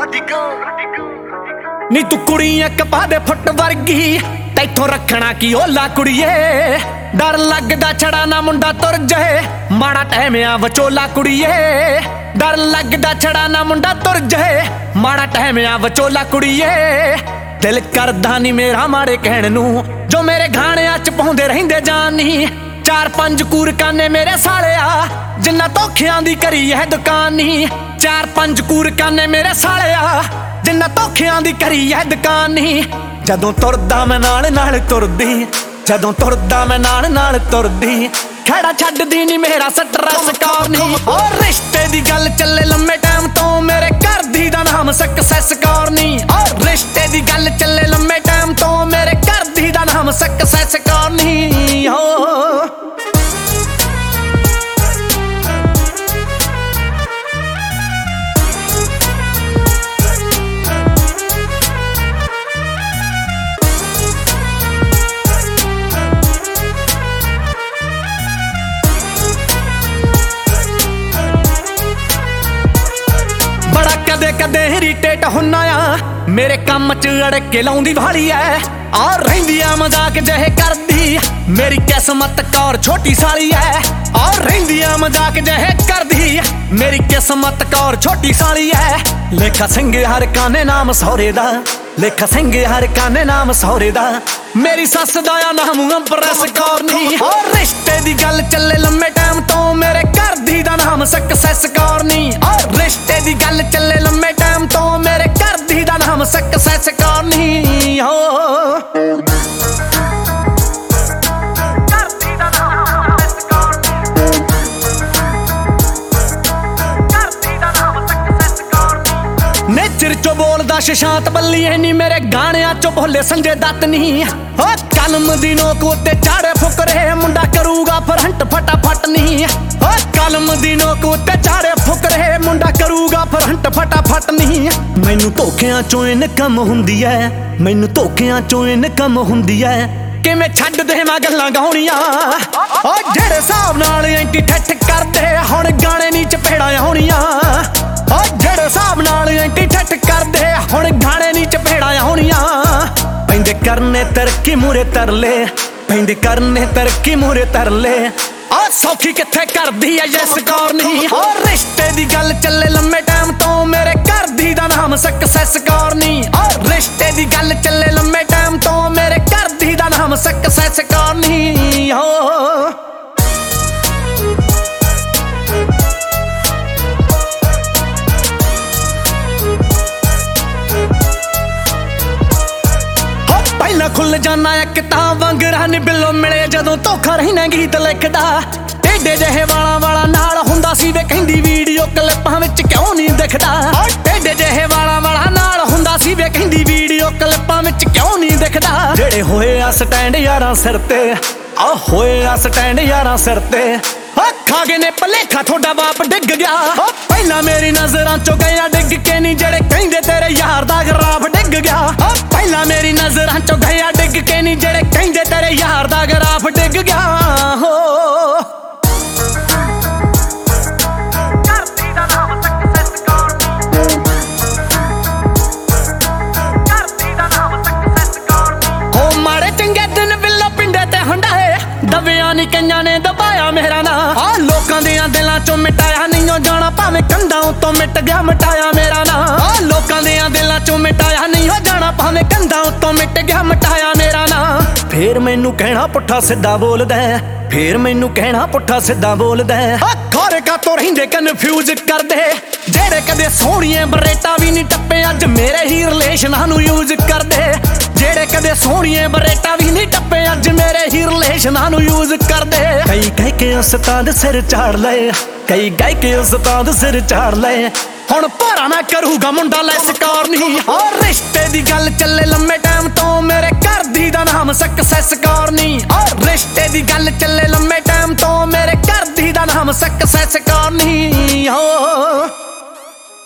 ਨੀ ਤੂੰ ਕੁੜੀ ਇੱਕ ਪਾ ਦੇ ਫੁੱਟ ਵਰਗੀ, ਤੈਥੋਂ ਰੱਖਣਾ ਕੀ ਓਲਾ ਕੁੜੀਏ। ਡਰ ਲੱਗਦਾ ਛੜਾ ਨਾ ਮੁੰਡਾ ਤੁਰ ਜਾਏ, ਮਾੜਾ ਟਾਈਮ ਆ ਵਿਚੋਲਾ ਕੁੜੀਏ। ਡਰ ਲੱਗਦਾ ਛੜਾ ਨਾ ਮੁੰਡਾ ਤੁਰ ਜਾਏ, ਮਾੜਾ ਟਾਈਮ ਆ ਵਿਚੋਲਾ ਕੁੜੀਏ। ਦਿਲ ਕਰਦਾ ਨੀ ਮੇਰਾ ਮਾੜੇ ਕਹਿਣ ਨੂੰ, ਜੋ ਮੇਰੇ ਗਾਣਿਆਂ ਚ ਪਾਉਂਦੇ ਰਹਿੰਦੇ ਜਾਨੀ। 4-5 ਕੂਰਕਾਨੇ ਮੇਰੇ ਸਾਲਿਆ, ਜਿੰਨਾ ਧੋਖਿਆਂ ਦੀ ਕਰੀ ਹੈ ਦੁਕਾਨੀ। 4-5 ਕੂਰਕਾਨੇ ਮੇਰੇ ਸਾਲਿਆ, ਜਿੰਨਾ ਧੋਖਿਆਂ ਦੀ ਕਰੀ ਹੈ ਦੁਕਾਨੀ। ਜਦੋਂ ਤੁਰਦਾ ਮੈਂ ਨਾਲ ਨਾਲ ਤੁਰਦੀ, ਜਦੋਂ ਤੁਰਦਾ ਮੈਂ ਨਾਲ ਨਾਲ ਤੁਰਦੀ। ਖੜਾ ਛੱਡਦੀ ਨੀ ਮੇਰਾ ਸਟਰੈਸ ਕਰਨੀ। ਓ ਰਿਸ਼ਤੇ ਦੀ ਗੱਲ ਚੱਲੇ ਲੰਮੇ ਟਾਈਮ ਤੋਂ, ਮੇਰੇ ਘਰ ਦੀ ਦਾ ਨਾਮ ਸਕਸੈਸ ਕਰਨੀ। ਓ ਰਿਸ਼ਤੇ ਦੀ ਗੱਲ ਚੱਲੇ ਲੰਮੇ ਟਾਈਮ ਤੋਂ, ਮੇਰੇ ਘਰ ਦੀ ਦਾ ਨਾਮ ਸਕਸੈਸ ਕਰਨੀ। ਹੋ ਕਦੇ ਕਦੇ ਇਰੀਟੇਟ ਹੁੰਨਾ ਆ, ਮੇਰੇ ਕੰਮ ਚ ਅੜਕੇ ਲਾਉਂਦੀ ਵਾਲੀ ਐ। ਆ ਰਹਿੰਦੀ ਆ ਮਜ਼ਾਕ ਜਿਹੇ ਕਰਦੀ, ਮੇਰੀ ਕਿਸਮਤ ਕੌਰ ਛੋਟੀ ਸਾਲੀ ਐ। ਆ ਰਹਿੰਦੀ ਆ ਮਜ਼ਾਕ ਜਿਹੇ ਕਰਦੀ, ਮੇਰੀ ਕਿਸਮਤ ਕੌਰ ਛੋਟੀ ਸਾਲੀ ਐ। ਲੇਖਾ ਸਿੰਘ ਹਰ ਕਾਨੇ ਨਾਮ ਸਹੁਰੇ ਦਾ, ਲੇਖਾ ਸਿੰਘ ਹਰ ਕਾਨੇ ਨਾਮ ਸਹੁਰੇ ਦਾ। ਮੇਰੀ ਸੱਸ ਦਾ ਆ ਨਾਮ ਅੰਪ੍ਰੈਸ ਕੌਰ ਨੀ। ਓ ਰਿਸ਼ਤੇ ਦੀ ਗੱਲ ਚੱਲੇ ਲੰਮੇ ਟਾਈਮ ਤੋਂ, ਮੇਰੇ ਘਰ ਦੀ ਦਾ ਨਾਮ ਸਕਸੈਸ ਕੌਰ ਨੀ। ਓ ਰਿਸ਼ਤੇ ਦੀ ਗੱਲ ਚੱਲੇ ਲੰਮੇ ਟਾਈਮ ਤੋਂ, ਮੇਰੇ ਘਰ ਦੀ ਦਾ ਨਾਮ ਸਕਸੈਸ ਕੌਰ ਨੀ। ਹੋ ਨੇਚਰ ਚੋਂ ਬੋਲਦਾ ਸ਼ਸ਼ਾਂਤ ਬੱਲੀਏ ਨੀ, ਮੇਰੇ ਗਾਣਿਆਂ ਚੋਂ ਬੋਲੇ ਸੰਜੇ ਦੱਤ ਨੀ। ਓ ਕਲਮ ਦੀ ਨੋਕ ਉੱਤੇ ਚਾੜੇ ਫੁਕਰੇ, ਮੁੰਡਾ ਕਰੂਗਾ ਫਰੰਟ ਫਟਾਫਟ ਨੀ। ਓ ਕਲਮ ਦੀ ਨੋਕ ਉੱਤੇ ਚਾੜੇ ਫੁਕਰੇ, ਮੁੰਡਾ ਕਰੂਗਾ ਫਰੰਟ ਫਟਾਫਟ ਨੀ। ਮੈਨੂੰ ਧੋਖਿਆਂ ਚੋਂ ਇਨਕਮ ਹੁੰਦੀ ਐ, ਮੈਨੂੰ ਧੋਖਿਆਂ ਚੋਂ ਇਨਕਮ ਹੁੰਦੀ ਐ। ਕਿਵੇਂ ਛੱਡ ਦੇ ਮੈਂ ਗੱਲਾਂ ਗਾਉਣੀਆਂ, ਓ ਜਿਹੜੇ ਹਿਸਾਬ ਨਾਲ ਐਂਟੀ ਠੱਠ ਕਰਦੇ, ਹੁਣ ਗਾਣੇ ਨੀ ਚਪੇੜਾਂ ਆਉਣੀਆਂ। ਓ ਜਿਹੜੇ ਹਿਸਾਬ ਨਾਲ ਐਂਟੀ ਠੱਠ ਕਰਦੇ, ਹੁਣ ਗਾਣੇ ਨੀ ਚਪੇੜਾਂ ਆਉਣੀਆਂ। ਪੈਂਦੇ ਕਰਨੇ ਤਰੱਕੀ ਮੂਰੇ ਤਰਲੇ, ਪੈਂਦੇ ਕਰਨੇ ਤਰੱਕੀ ਮੂਰੇ ਤਰਲੇ। ਆ ਸੌਖੀ ਕਿੱਥੇ ਕਰਦੀ ਐ ਯੈਸ ਕੌਰ ਨੀ। ਓ ਰਿਸ਼ਤੇ ਦੀ ਗੱਲ ਚੱਲੇ ਲੰਮੇ ਟਾਈਮ ਤੋਂ, ਮੇਰੇ ਘਰ ਦੀ ਦਾ ਨਾਮ ਸਕਸੈਸ ਕੌਰ ਨੀ। ਓ ਰਿਸ਼ਤੇ ਦੀ ਗੱਲ ਚੱਲੇ ਲੰਮੇ ਟਾਈਮ ਤੋਂ, ਮੇਰੇ ਘਰ ਦੀ ਦਾ ਨਾਮ ਸਕਸੈਸ ਕੌਰ ਨੀ। ਹੋ ਪਹਿਲਾਂ ਖੁੱਲ ਜਾਣਾ ਇੱਕ ਤਾਂ ਵਾਂਗਰਾ ਨੀ, ਬਿੱਲੋ ਮਿਲੇ ਜਦੋਂ ਧੋਖਾ ਰਹਿਣਾ ਗੀਤ ਲਿਖਦਾ। ਟੇਡੇ ਜਿਹੇ ਵਾਲਾਂ ਵਾਲਾ ਨਾਲ ਹੁੰਦਾ ਸੀ ਵੇ, ਕਹਿੰਦੀ ਵੀਡੀਓ ਕਲਿੱਪਾਂ ਵਿੱਚ ਕਿਉਂ ਨਹੀਂ ਦਿਖਦਾ। ਟੇਡੇ ਜਿਹੇ ਵਾਲਾਂ ਵਾਲਾ ਨਾਲ ਹੁੰਦਾ ਸੀ ਵੇ, ਕਹਿੰਦੀ ਵੀਡੀਓ ਕਲਿੱਪਾਂ ਵਿੱਚ ਕਿਉਂ ਨਹੀਂ ਦਿਖਦਾ। ਜਿਹੜੇ ਹੋਏ ਆ ਸਟੈਂਡ ਯਾਰਾਂ ਸਿਰ ਤੇ, ਆ ਹੋਏ ਆ ਸਟੈਂਡ ਯਾਰਾਂ ਸਿਰ ਤੇ। ਖਾ ਗਏ ਨੇ ਭਲੇਖਾ ਤੁਹਾਡਾ ਬਾਪ ਡਿੱਗ ਗਿਆ। ਪਹਿਲਾਂ ਮੇਰੀ ਨਜ਼ਰਾਂ ਚੋਂ ਗਿਆ ਡਿੱਗ ਕੇ ਨੀ, ਜਿਹੜੇ ਕਹਿੰਦੇ ਤੇਰੇ ਯਾਰ ਦਾ ਗਰਾਫ ਡਿੱਗ ਗਿਆ। ਪਹਿਲਾਂ ਮੇਰੀ ਨਜ਼ਰਾਂ ਚੋਂ ਗਿਆ ਡਿੱਗ ਕੇ ਨੀ, ਜਿਹੜੇ ਕਹਿੰਦੇ ਤੇਰੇ ਯਾਰ ਦਾ ਗਰਾਫ ਡਿੱਗ ਗਿਆ। ਹੋ ਮਾੜੇ ਚੰਗੇ ਦਿਨ ਬਿੱਲੋ ਪਿੰਡੇ ਤੇ ਹੰਡਾਏ, ਦਬਿਆ ਨੀ ਕਈਆਂ ਨੇ ਦਬਾਇਆ ਮੇਰਾ ਨਾਂ। ਆ ਲੋਕਾਂ ਦੀਆਂ ਦਿਲਾਂ ਚੋਂ ਮਿਟਾਇਆ ਨਹੀਂ ਉਹ ਜਾਣਾ, ਭਾਵੇਂ ਕੰਧਾਂ ਉੱਤੋਂ ਮਿਟ ਗਿਆ ਮਿਟਾਇਆ ਮੇਰਾ ਨਾਂ। ਆ ਲੋਕਾਂ ਦੀਆਂ ਦਿਲਾਂ ਚੋਂ ਮਿਟਾਇਆ ਨਹੀਂ ਉਹ ਜਾਣਾ, ਭਾਵੇਂ ਕੰਧਾਂ ਉੱਤੋਂ ਮਿਟ ਗਿਆ ਮਿਟਾਇਆ ਮੇਰਾ ਨਾਂ। ਫੇਰ ਮੈਨੂੰ ਕਹਿਣਾ ਪੁੱਠਾ ਸਿੱਧਾ ਬੋਲਦਾ, ਫੇਰ ਮੈਨੂੰ ਕਹਿਣਾ ਪੁੱਠਾ ਸਿੱਧਾ ਬੋਲਦਾ। ਖੋਰੇ ਕਾਤੋਂ ਰਹਿੰਦੇ ਕਨਫਿਊਜ਼ ਕਰਦੇ, ਜਿਹੜੇ ਕਦੇ ਸੋਹਣੀਏ ਬਰੇਟਾ ਵੀ ਨਹੀਂ ਟੱਪੇ, ਅੱਜ ਮੇਰੇ ਹੀ ਰਿਲੇਸ਼ਨਾਂ ਨੂੰ ਯੂਜ਼ ਕਰਦੇ। ਜਿਹੜੇ ਕਦੇ ਸੋਹਣੀਏ ਬਰੇਟਾ ਵੀ ਨਹੀਂ ਟੱਪੇ, ਅੱਜ ਮੇਰੇ ਹੀ ਰਿਲੇਸ਼ਨਾਂ ਨੂੰ ਯੂਜ਼ ਕਰਦੇ। ਕਈ ਕਹਿ ਕੇ ਉਸਤਾਦ ਸਿਰ ਝਾੜ ਲਏ, ਕਈ ਕਹਿ ਕੇ ਉਸਤਾਦ ਸਿਰ ਝਾੜ ਲਏ। ਹੁਣ ਭਾਰਾ ਨਾ ਕਰੂਗਾ ਮੁੰਡਾ ਲੈਸ ਕੌਰ ਨੀ। ਓ ਰਿਸ਼ਤੇ ਦੀ ਗੱਲ ਚੱਲੇ ਲੰਮੇ ਟਾਈਮ ਤੋਂ, ਮੇਰੇ ਘਰ ਦੀ ਦਾ ਨਾਮ ਸਕਸੈਸ ਕੌਰ ਨੀ। ਓ ਰਿਸ਼ਤੇ ਦੀ ਗੱਲ ਚੱਲੇ ਲੰਮੇ ਟਾਈਮ ਤੋਂ, ਮੇਰੇ ਘਰ ਦੀ ਦਾ ਨਾਮ ਸਕਸੈਸ ਕੌਰ ਨੀ। ਹੋ